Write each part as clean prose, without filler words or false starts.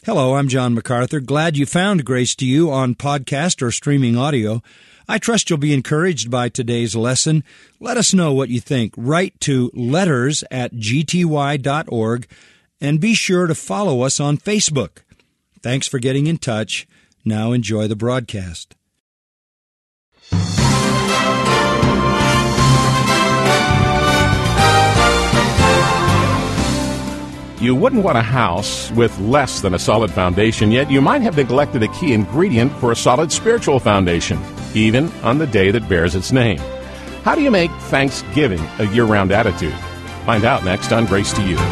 Hello, I'm John MacArthur. Glad you found Grace to You on podcast or streaming audio. I trust you'll be encouraged by today's lesson. Let us know what you think. Write to letters@gty.org and be sure to follow us on Facebook. Thanks for getting in touch. Now enjoy the broadcast. You wouldn't want a house with less than a solid foundation, yet you might have neglected a key ingredient for a solid spiritual foundation, even on the day that bears its name. How do you make Thanksgiving a year-round attitude? Find out next on Grace to You.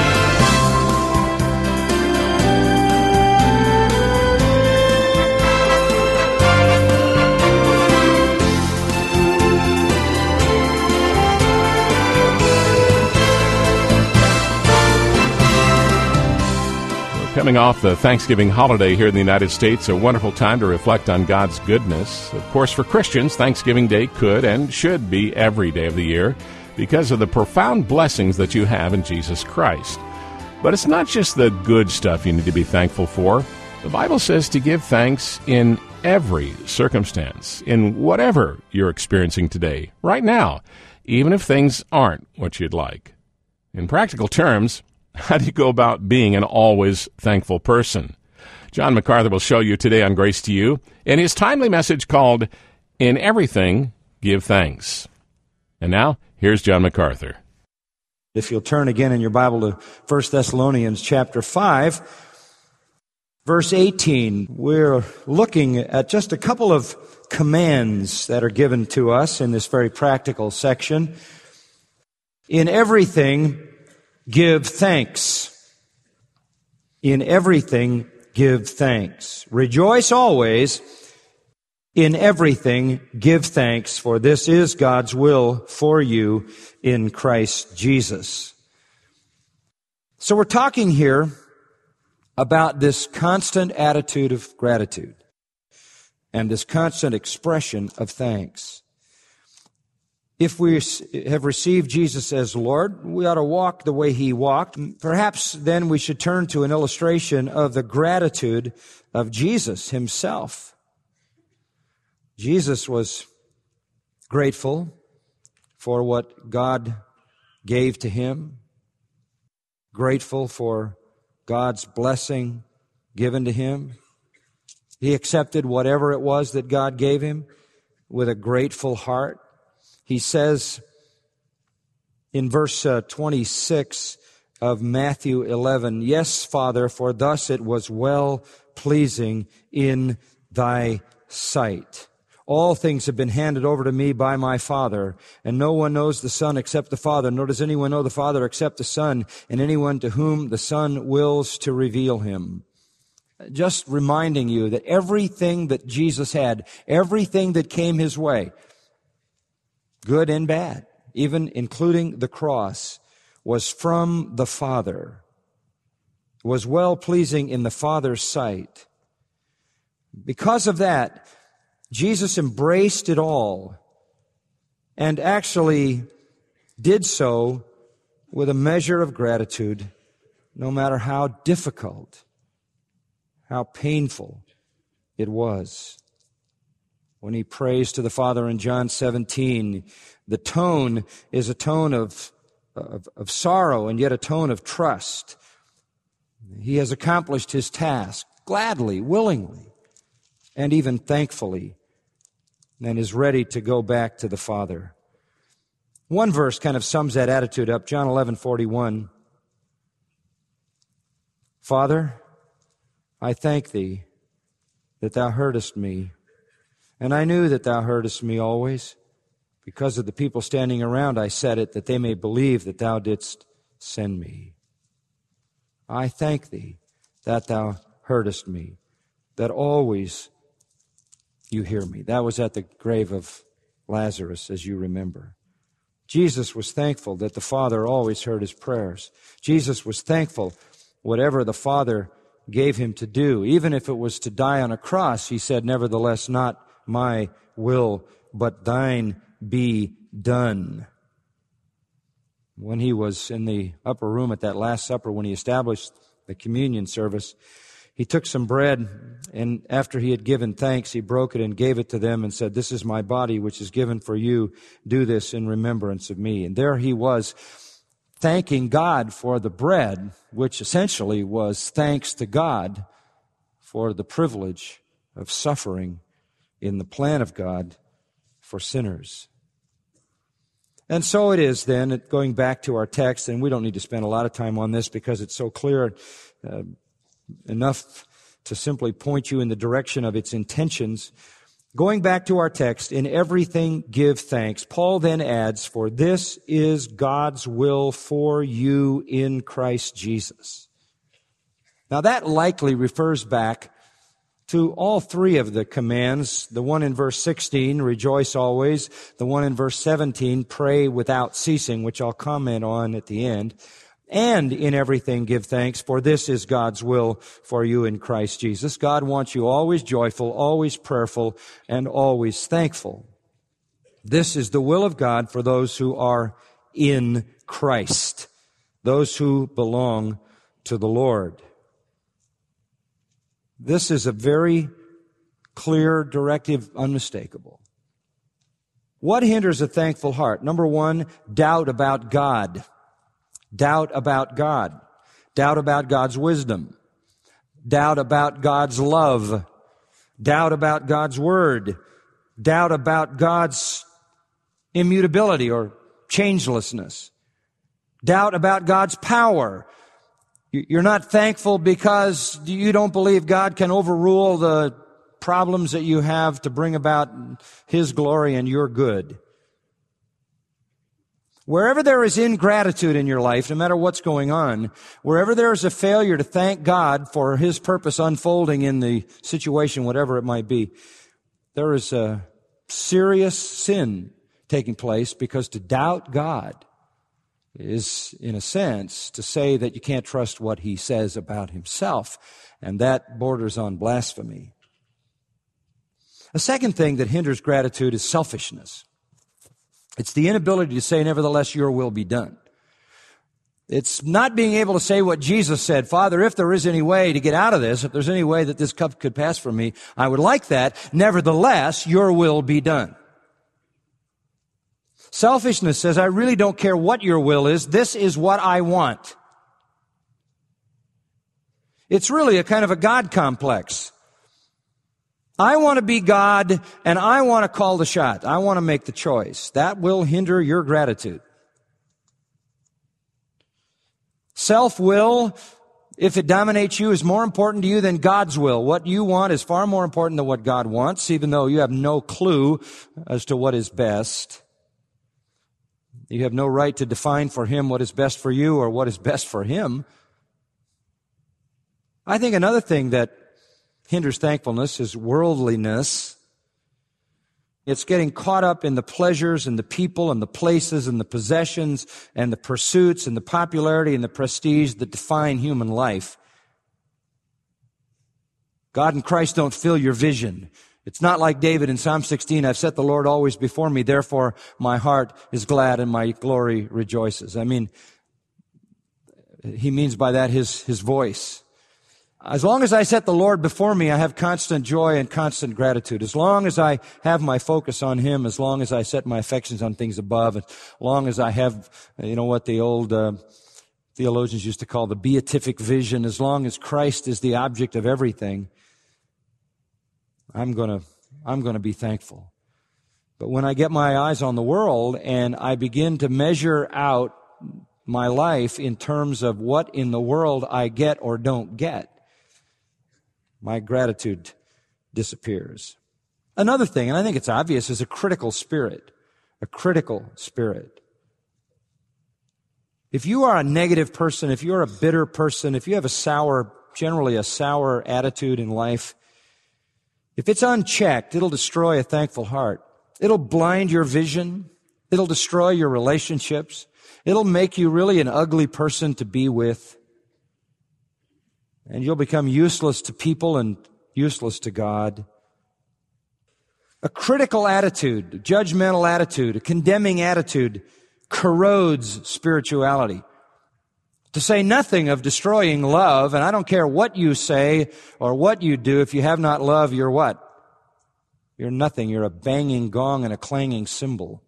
Coming off the Thanksgiving holiday here in the United States, a wonderful time to reflect on God's goodness. Of course, for Christians, Thanksgiving Day could and should be every day of the year because of the profound blessings that you have in Jesus Christ. But it's not just the good stuff you need to be thankful for. The Bible says to give thanks in every circumstance, in whatever you're experiencing today, right now, even if things aren't what you'd like. In practical terms, how do you go about being an always thankful person? John MacArthur will show you today on Grace to You in his timely message called, In Everything, Give Thanks. And now, here's John MacArthur. If you'll turn again in your Bible to 1 Thessalonians chapter 5, verse 18, we're looking at just a couple of commands that are given to us in this very practical section. In everything, give thanks. In everything, give thanks. Rejoice always. In everything, give thanks, for this is God's will for you in Christ Jesus. So we're talking here about this constant attitude of gratitude and this constant expression of thanks. If we have received Jesus as Lord, we ought to walk the way He walked. Perhaps then we should turn to an illustration of the gratitude of Jesus Himself. Jesus was grateful for what God gave to Him, grateful for God's blessing given to Him. He accepted whatever it was that God gave Him with a grateful heart. He says in verse 26 of Matthew 11, Yes, Father, for thus it was well-pleasing in Thy sight. All things have been handed over to me by my Father, and no one knows the Son except the Father, nor does anyone know the Father except the Son, and anyone to whom the Son wills to reveal Him. Just reminding you that everything that Jesus had, everything that came His way, good and bad, even including the cross, was from the Father, was well-pleasing in the Father's sight. Because of that, Jesus embraced it all and actually did so with a measure of gratitude, no matter how difficult, how painful it was. When He prays to the Father in John 17, the tone is a tone of sorrow and yet a tone of trust. He has accomplished His task gladly, willingly, and even thankfully, and is ready to go back to the Father. One verse kind of sums that attitude up, John 11:41. Father, I thank Thee that Thou heardest me. And I knew that Thou heardest me always. Because of the people standing around, I said it, that they may believe that Thou didst send me. I thank Thee that Thou heardest me, that always You hear me. That was at the grave of Lazarus, as you remember. Jesus was thankful that the Father always heard his prayers. Jesus was thankful whatever the Father gave Him to do, even if it was to die on a cross, He said, nevertheless, not my will, but Thine be done. When He was in the upper room at that Last Supper, when He established the communion service, He took some bread, and after he had given thanks, he broke it and gave it to them and said, "This is my body, which is given for you. Do this in remembrance of me." And there he was, thanking God for the bread, which essentially was thanks to God for the privilege of suffering in the plan of God for sinners. And so it is then, going back to our text, and we don't need to spend a lot of time on this because it's so clear enough to simply point you in the direction of its intentions. Going back to our text, in everything give thanks. Paul then adds, "For this is God's will for you in Christ Jesus." Now that likely refers back to all three of the commands. The one in verse 16, rejoice always. The one in verse 17, pray without ceasing, which I'll comment on at the end. And in everything give thanks, for this is God's will for you in Christ Jesus. God wants you always joyful, always prayerful, and always thankful. This is the will of God for those who are in Christ, those who belong to the Lord. This is a very clear directive, unmistakable. What hinders a thankful heart? Number one, doubt about God. Doubt about God. Doubt about God's wisdom. Doubt about God's love. Doubt about God's word. Doubt about God's immutability or changelessness. Doubt about God's power. You're not thankful because you don't believe God can overrule the problems that you have to bring about His glory and your good. Wherever there is ingratitude in your life, no matter what's going on, wherever there is a failure to thank God for His purpose unfolding in the situation, whatever it might be, there is a serious sin taking place, because to doubt God is, in a sense, to say that you can't trust what He says about Himself, and that borders on blasphemy. A second thing that hinders gratitude is selfishness. It's the inability to say, nevertheless, your will be done. It's not being able to say what Jesus said, Father, if there is any way to get out of this, if there's any way that this cup could pass from me, I would like that. Nevertheless, your will be done. Selfishness says, I really don't care what your will is. This is what I want. It's really a kind of a God complex. I want to be God, and I want to call the shot. I want to make the choice. That will hinder your gratitude. Self-will, if it dominates you, is more important to you than God's will. What you want is far more important than what God wants, even though you have no clue as to what is best. You have no right to define for Him what is best for you or what is best for Him. I think another thing that hinders thankfulness is worldliness. It's getting caught up in the pleasures and the people and the places and the possessions and the pursuits and the popularity and the prestige that define human life. God and Christ don't fill your vision. It's not like David in Psalm 16, I've set the Lord always before me, therefore my heart is glad and my glory rejoices. I mean, he means by that his voice. As long as I set the Lord before me, I have constant joy and constant gratitude. As long as I have my focus on Him, as long as I set my affections on things above, as long as I have, what the old theologians used to call the beatific vision, as long as Christ is the object of everything, I'm going to be thankful. But when I get my eyes on the world and I begin to measure out my life in terms of what in the world I get or don't get, my gratitude disappears. Another thing, and I think it's obvious, is a critical spirit. A critical spirit. If you are a negative person, if you're a bitter person, if you have generally a sour attitude in life, if it's unchecked, it'll destroy a thankful heart. It'll blind your vision. It'll destroy your relationships. It'll make you really an ugly person to be with. And you'll become useless to people and useless to God. A critical attitude, a judgmental attitude, a condemning attitude corrodes spirituality. To say nothing of destroying love, and I don't care what you say or what you do, if you have not love, you're what? You're nothing. You're a banging gong and a clanging cymbal.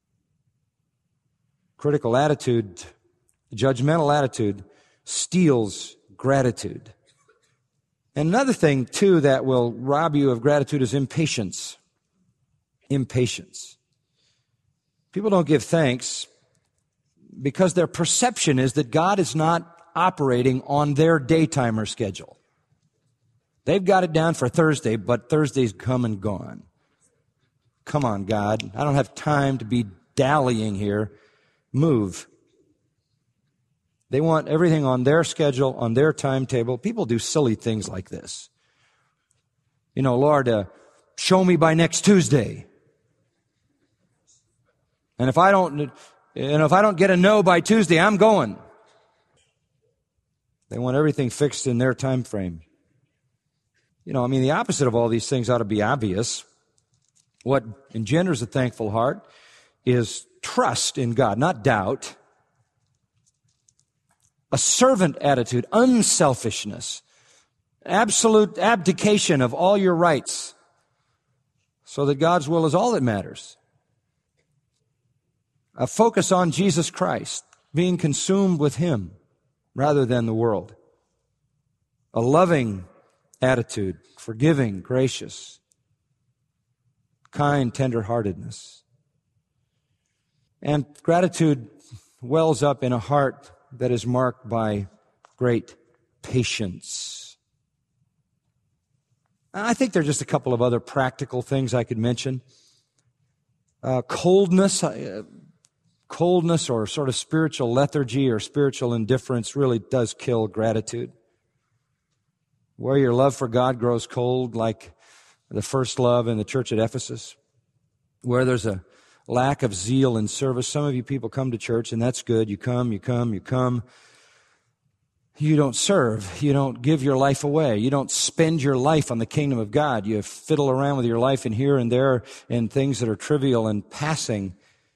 Critical attitude, judgmental attitude, steals gratitude. And another thing, too, that will rob you of gratitude is impatience. Impatience. People don't give thanks because their perception is that God is not operating on their daytimer schedule. They've got it down for Thursday, but Thursday's come and gone. Come on, God. I don't have time to be dallying here. Move. They want everything on their schedule, on their timetable. People do silly things like this. You know, Lord, show me by next Tuesday. And if I don't get a no by Tuesday, I'm going. They want everything fixed in their time frame. You know, I mean, the opposite of all these things ought to be obvious. What engenders a thankful heart is trust in God, not doubt. A servant attitude, unselfishness, absolute abdication of all your rights, so that God's will is all that matters. A focus on Jesus Christ, being consumed with Him rather than the world. A loving attitude, forgiving, gracious, kind, tender-heartedness. And gratitude wells up in a heart that is marked by great patience. I think there are just a couple of other practical things I could mention. Coldness or sort of spiritual lethargy or spiritual indifference really does kill gratitude. Where your love for God grows cold, like the first love in the church at Ephesus, where there's a lack of zeal in service. Some of you people come to church, and that's good. You come. You don't serve. You don't give your life away. You don't spend your life on the kingdom of God. You fiddle around with your life in here and there in things that are trivial and passing.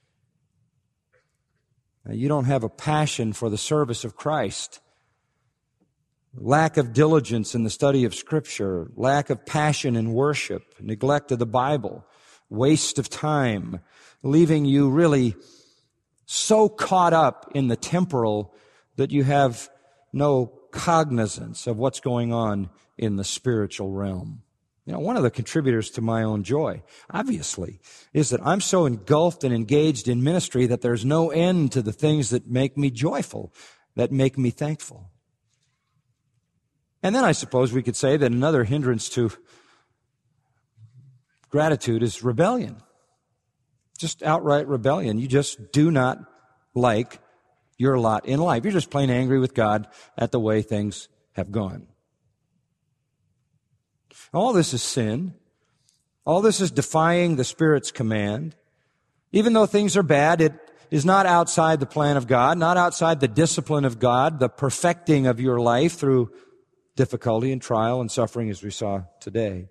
You don't have a passion for the service of Christ. Lack of diligence in the study of Scripture, lack of passion in worship, neglect of the Bible, waste of time, leaving you really so caught up in the temporal that you have no cognizance of what's going on in the spiritual realm. You know, one of the contributors to my own joy, obviously, is that I'm so engulfed and engaged in ministry that there's no end to the things that make me joyful, that make me thankful. And then I suppose we could say that another hindrance to gratitude is rebellion. Just outright rebellion. You just do not like your lot in life. You're just plain angry with God at the way things have gone. All this is sin. All this is defying the Spirit's command. Even though things are bad, it is not outside the plan of God, not outside the discipline of God, the perfecting of your life through difficulty and trial and suffering as we saw today.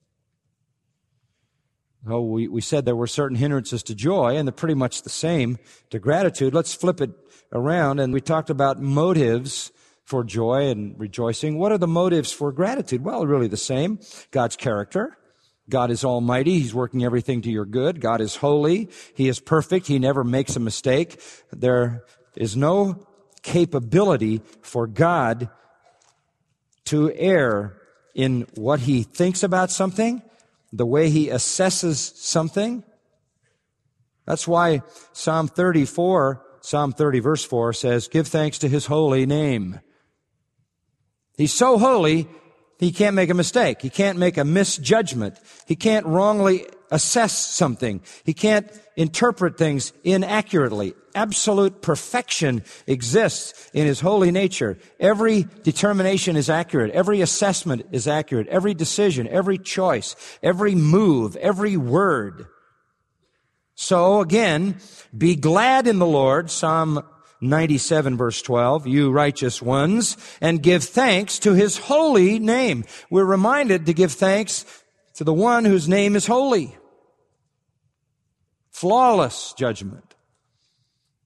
Oh, we said there were certain hindrances to joy, and they're pretty much the same to gratitude. Let's flip it around, and we talked about motives for joy and rejoicing. What are the motives for gratitude? Well, really the same. God's character. God is almighty. He's working everything to your good. God is holy. He is perfect. He never makes a mistake. There is no capability for God to err in what He thinks about something, the way He assesses something. That's why Psalm 30 verse 4 says, give thanks to His holy name. He's so holy, He can't make a mistake. He can't make a misjudgment. He can't wrongly assess something. He can't interpret things inaccurately. Absolute perfection exists in His holy nature. Every determination is accurate. Every assessment is accurate. Every decision, every choice, every move, every word. So again, be glad in the Lord, Psalm 97 verse 12, you righteous ones, and give thanks to His holy name. We're reminded to give thanks to the one whose name is holy. Flawless judgment.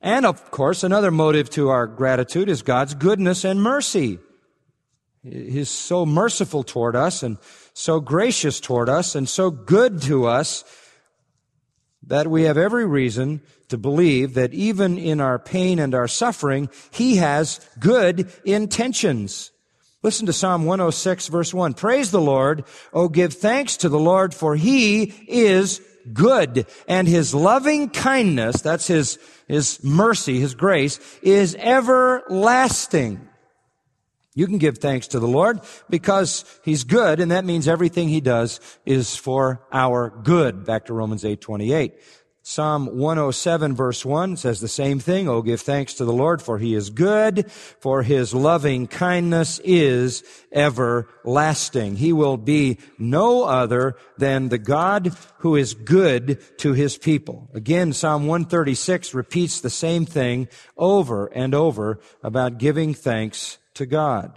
And, of course, another motive to our gratitude is God's goodness and mercy. He's so merciful toward us and so gracious toward us and so good to us that we have every reason to believe that even in our pain and our suffering, He has good intentions. Listen to Psalm 106, verse 1. Praise the Lord. Oh, give thanks to the Lord, for He is good, and His loving kindness, that's His mercy, His grace, is everlasting. You can give thanks to the Lord because He's good, and that means everything He does is for our good. Back to Romans 8:28. Psalm 107 verse 1 says the same thing. Oh, give thanks to the Lord, for He is good, for His loving kindness is everlasting. He will be no other than the God who is good to His people. Again, Psalm 136 repeats the same thing over and over about giving thanks to God.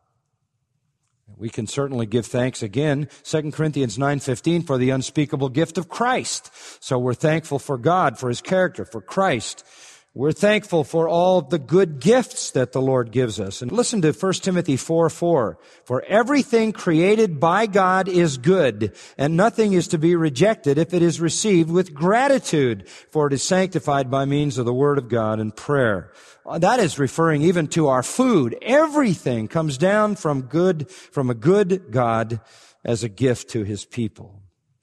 We can certainly give thanks again, 2 Corinthians 9:15, for the unspeakable gift of Christ. So we're thankful for God, for His character, for Christ. We're thankful for all the good gifts that the Lord gives us. And listen to 1 Timothy 4:4. For everything created by God is good, and nothing is to be rejected if it is received with gratitude, for it is sanctified by means of the Word of God and prayer. That is referring even to our food. Everything comes down from a good God as a gift to His people.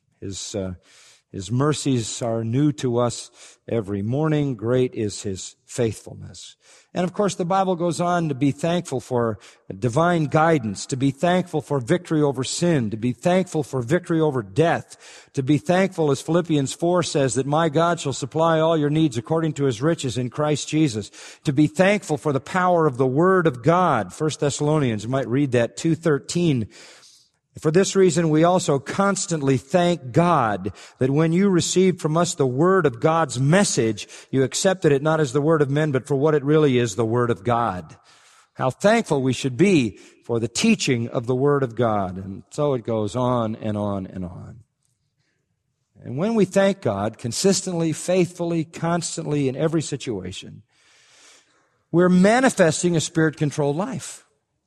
His mercies are new to us every morning. Great is His faithfulness. And of course, the Bible goes on to be thankful for divine guidance, to be thankful for victory over sin, to be thankful for victory over death, to be thankful, as Philippians 4 says, that my God shall supply all your needs according to His riches in Christ Jesus, to be thankful for the power of the Word of God. 1 Thessalonians, you might read that 2:13. For this reason, we also constantly thank God that when you received from us the word of God's message, you accepted it not as the word of men, but for what it really is, the word of God. How thankful we should be for the teaching of the word of God. And so it goes on and on and on. And when we thank God consistently, faithfully, constantly, in every situation, we're manifesting a Spirit-controlled life.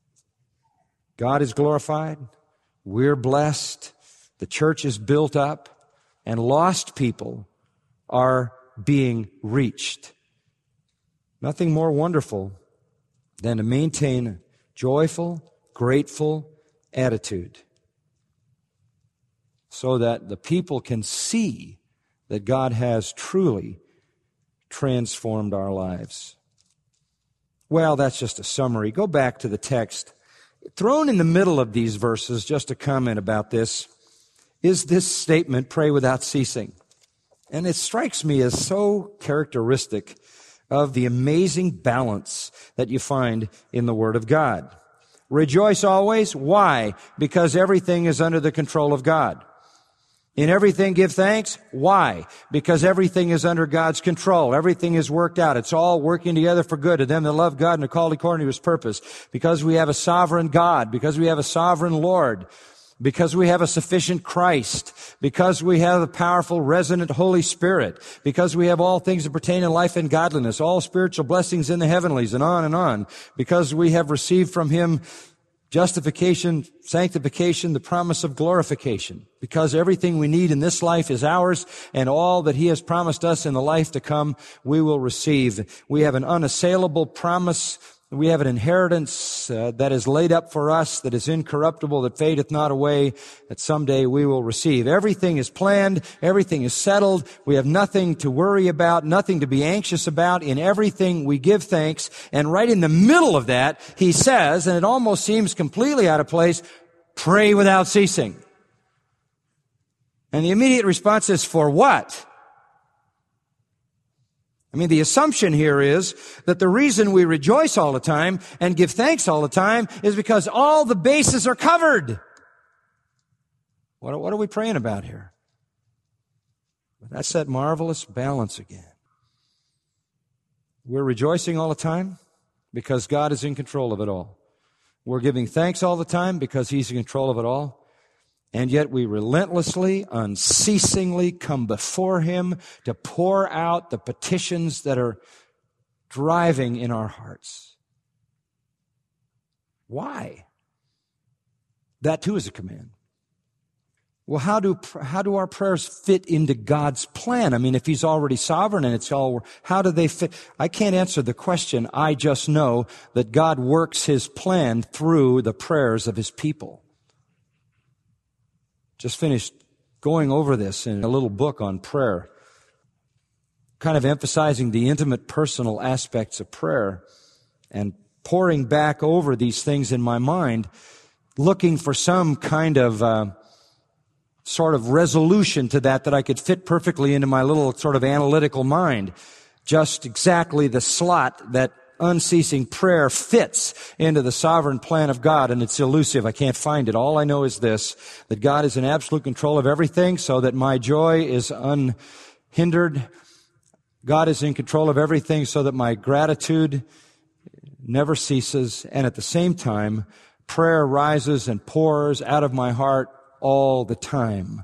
God is glorified. We're blessed, the church is built up, and lost people are being reached. Nothing more wonderful than to maintain a joyful, grateful attitude so that the people can see that God has truly transformed our lives. Well, that's just a summary. Go back to the text. Thrown in the middle of these verses, just a comment about this, is this statement, pray without ceasing. And it strikes me as so characteristic of the amazing balance that you find in the Word of God. Rejoice always. Why? Because everything is under the control of God. In everything give thanks. Why? Because everything is under God's control. Everything is worked out. It's all working together for good to them that love God and are called according to His purpose. Because we have a sovereign God. Because we have a sovereign Lord. Because we have a sufficient Christ. Because we have a powerful, resonant Holy Spirit. Because we have all things that pertain to life and godliness. All spiritual blessings in the heavenlies, and on and on. Because we have received from Him justification, sanctification, the promise of glorification. Because everything we need in this life is ours, and all that He has promised us in the life to come, we will receive. We have an unassailable promise. We have an inheritance that is laid up for us, that is incorruptible, that fadeth not away, that someday we will receive. Everything is planned. Everything is settled. We have nothing to worry about, nothing to be anxious about. In everything we give thanks. And right in the middle of that, He says, and it almost seems completely out of place, pray without ceasing. And the immediate response is, for what? I mean, the assumption here is that the reason we rejoice all the time and give thanks all the time is because all the bases are covered. What are we praying about here? That's that marvelous balance again. We're rejoicing all the time because God is in control of it all. We're giving thanks all the time because He's in control of it all. And yet we relentlessly, unceasingly come before Him to pour out the petitions that are driving in our hearts. Why? That too is a command. Well, how do our prayers fit into God's plan? I mean, if He's already sovereign and it's all, how do they fit? I can't answer the question. I just know that God works His plan through the prayers of His people. Just finished going over this in a little book on prayer, kind of emphasizing the intimate, personal aspects of prayer and poring back over these things in my mind, looking for some kind of sort of resolution to that I could fit perfectly into my little sort of analytical mind. Just exactly the slot that unceasing prayer fits into the sovereign plan of God, and it's elusive. I can't find it. All I know is this, that God is in absolute control of everything so that my joy is unhindered. God is in control of everything so that my gratitude never ceases, and at the same time, prayer rises and pours out of my heart all the time.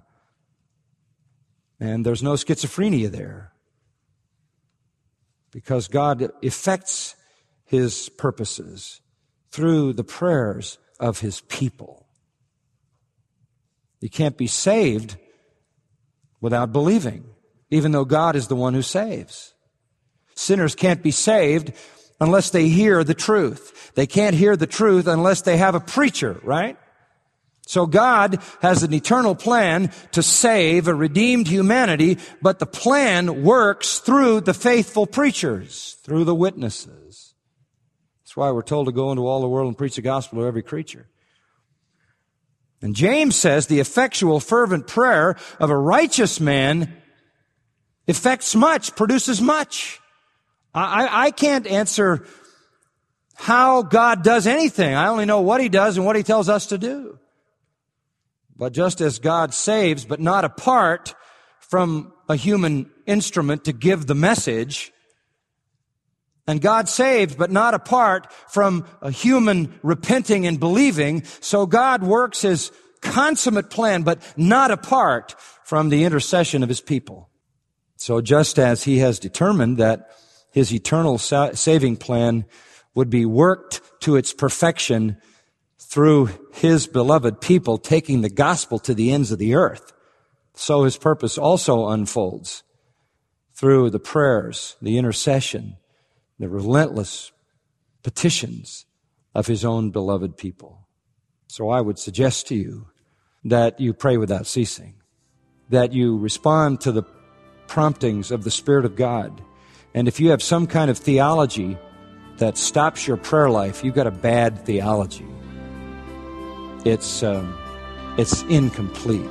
And there's no schizophrenia there, because God effects His purposes through the prayers of His people. You can't be saved without believing, even though God is the one who saves. Sinners can't be saved unless they hear the truth. They can't hear the truth unless they have a preacher, right? So God has an eternal plan to save a redeemed humanity, but the plan works through the faithful preachers, through the witnesses. That's why we're told to go into all the world and preach the gospel to every creature. And James says the effectual, fervent prayer of a righteous man effects much, produces much. I can't answer how God does anything. I only know what He does and what He tells us to do. But just as God saves, but not apart from a human instrument to give the message, and God saved, but not apart from a human repenting and believing, so God works His consummate plan, but not apart from the intercession of His people. So just as He has determined that His eternal saving plan would be worked to its perfection through His beloved people taking the gospel to the ends of the earth, so His purpose also unfolds through the prayers, the intercession, the relentless petitions of His own beloved people. So I would suggest to you that you pray without ceasing, that you respond to the promptings of the Spirit of God. And if you have some kind of theology that stops your prayer life, you've got a bad theology. It's incomplete.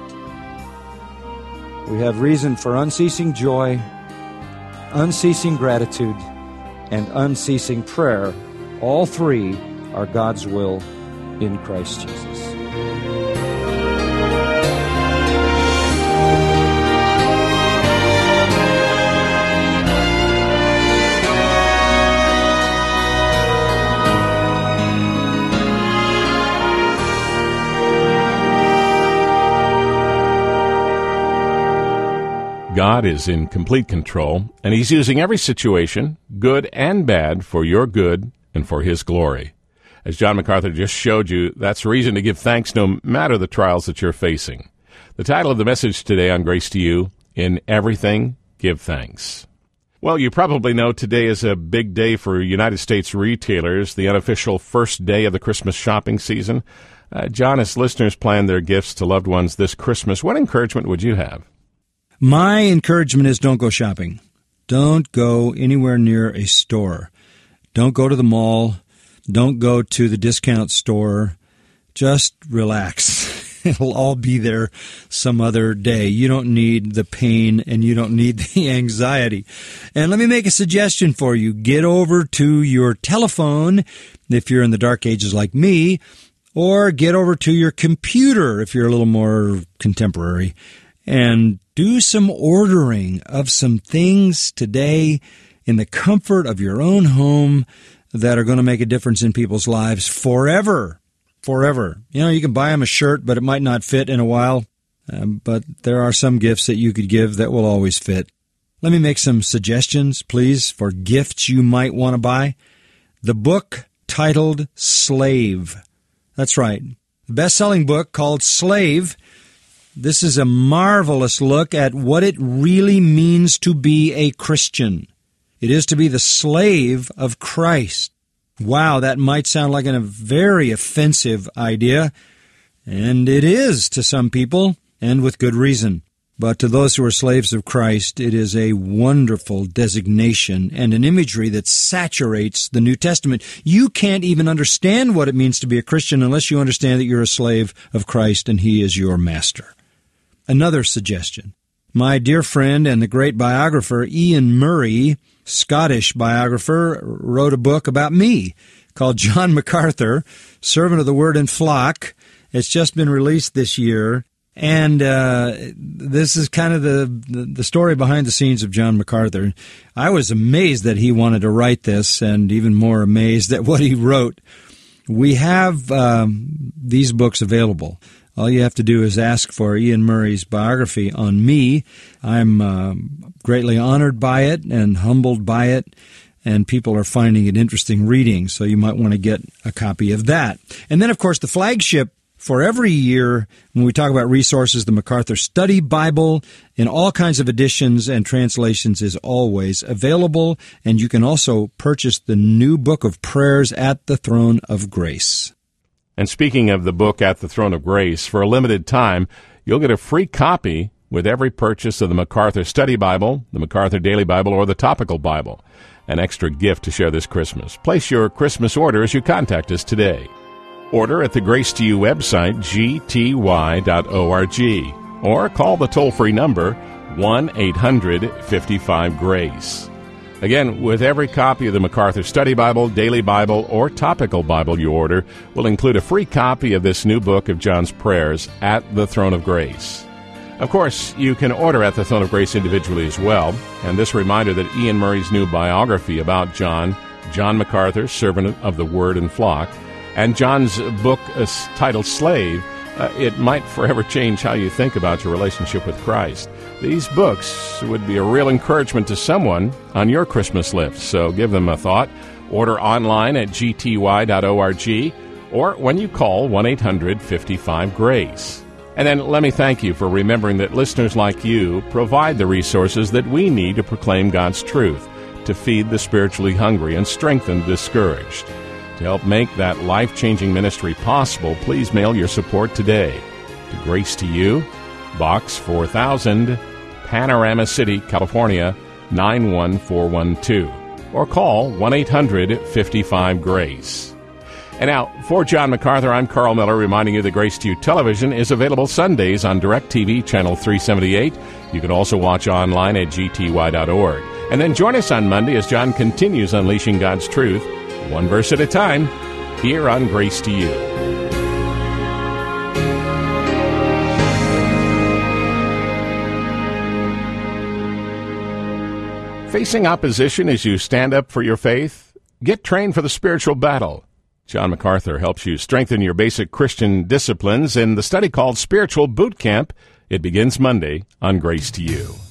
We have reason for unceasing joy, unceasing gratitude, and unceasing prayer. All three are God's will in Christ Jesus. God is in complete control, and He's using every situation, good and bad, for your good and for His glory. As John MacArthur just showed you, that's reason to give thanks no matter the trials that you're facing. The title of the message today on Grace to You, In Everything, Give Thanks. Well, you probably know today is a big day for United States retailers, the unofficial first day of the Christmas shopping season. John, as listeners plan their gifts to loved ones this Christmas, what encouragement would you have? My encouragement is don't go shopping. Don't go anywhere near a store. Don't go to the mall. Don't go to the discount store. Just relax. It'll all be there some other day. You don't need the pain and you don't need the anxiety. And let me make a suggestion for you. Get over to your telephone if you're in the dark ages like me, or get over to your computer if you're a little more contemporary, and do some ordering of some things today in the comfort of your own home that are going to make a difference in people's lives forever. Forever. You know, you can buy them a shirt, but it might not fit in a while. But there are some gifts that you could give that will always fit. Let me make some suggestions, please, for gifts you might want to buy. The book titled Slave. That's right. The best-selling book called Slave. This is a marvelous look at what it really means to be a Christian. It is to be the slave of Christ. Wow, that might sound like a very offensive idea, and it is to some people, and with good reason. But to those who are slaves of Christ, it is a wonderful designation and an imagery that saturates the New Testament. You can't even understand what it means to be a Christian unless you understand that you're a slave of Christ and He is your master. Another suggestion. My dear friend and the great biographer Ian Murray, Scottish biographer, wrote a book about me called John MacArthur, Servant of the Word and Flock. It's just been released this year, and this is kind of the story behind the scenes of John MacArthur. I was amazed that he wanted to write this, and even more amazed at what he wrote. We have these books available. All you have to do is ask for Ian Murray's biography on me. I'm greatly honored by it and humbled by it, and people are finding it interesting reading, so you might want to get a copy of that. And then, of course, the flagship for every year, when we talk about resources, the MacArthur Study Bible in all kinds of editions and translations is always available, and you can also purchase the new book of prayers at the Throne of Grace. And speaking of the book At the Throne of Grace, for a limited time, you'll get a free copy with every purchase of the MacArthur Study Bible, the MacArthur Daily Bible, or the Topical Bible. An extra gift to share this Christmas. Place your Christmas order as you contact us today. Order at the Grace to You website, gty.org, or call the toll-free number 1-800-55-GRACE. Again, with every copy of the MacArthur Study Bible, Daily Bible, or Topical Bible you order, will include a free copy of this new book of John's prayers, At the Throne of Grace. Of course, you can order At the Throne of Grace individually as well, and this reminder that Ian Murray's new biography about John MacArthur, Servant of the Word and Flock, and John's book titled Slave, it might forever change how you think about your relationship with Christ. These books would be a real encouragement to someone on your Christmas list, so give them a thought. Order online at gty.org, or when you call 1-800-55-GRACE. And then let me thank you for remembering that listeners like you provide the resources that we need to proclaim God's truth, to feed the spiritually hungry and strengthen the discouraged. To help make that life-changing ministry possible, please mail your support today to Grace to You, Box 4000, Panorama City, California, 91412, or call 1-800-55-GRACE. And now, for John MacArthur, I'm Carl Miller, reminding you that Grace to You Television is available Sundays on DirecTV, Channel 378. You can also watch online at gty.org. And then join us on Monday as John continues unleashing God's truth, one verse at a time, here on Grace to You. Facing opposition as you stand up for your faith? Get trained for the spiritual battle. John MacArthur helps you strengthen your basic Christian disciplines in the study called Spiritual Boot Camp. It begins Monday on Grace to You.